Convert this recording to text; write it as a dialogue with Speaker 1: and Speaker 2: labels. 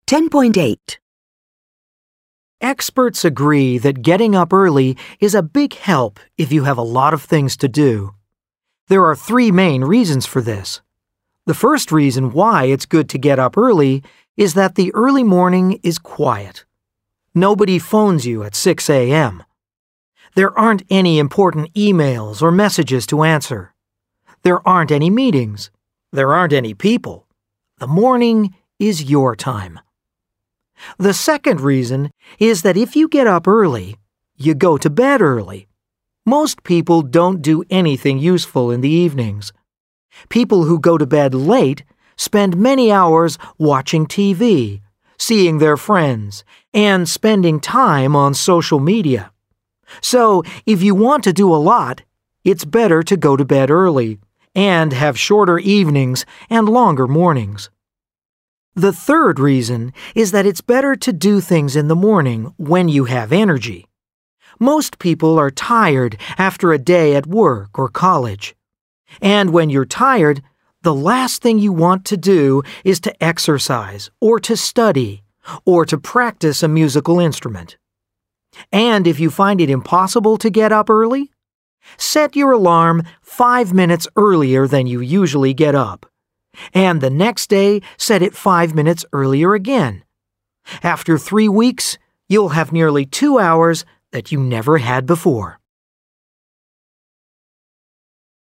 Speaker 1: 10.8.
Speaker 2: Experts agree that getting up early is a big help if you have a lot of things to do. There are three main reasons for this. The first reason why it's good to get up early is that the early morning is quiet. Nobody phones you at 6 a.m. There aren't any important emails or messages to answer. There aren't any meetings. There aren't any people. The morning is your time. The second reason is that if you get up early, you go to bed early. Most people don't do anything useful in the evenings. People who go to bed late spend many hours watching TV, seeing their friends, and spending time on social media. So, if you want to do a lot, it's better to go to bed early and have shorter evenings and longer mornings. The third reason is that it's better to do things in the morning when you have energy. Most people are tired after a day at work or college. And when you're tired, the last thing you want to do is to exercise or to study or to practice a musical instrument. And if you find it impossible to get up early, set your alarm 5 minutes earlier than you usually get up. And the next day, set it 5 minutes earlier again. After 3 weeks, you'll have nearly 2 hours that you never had before.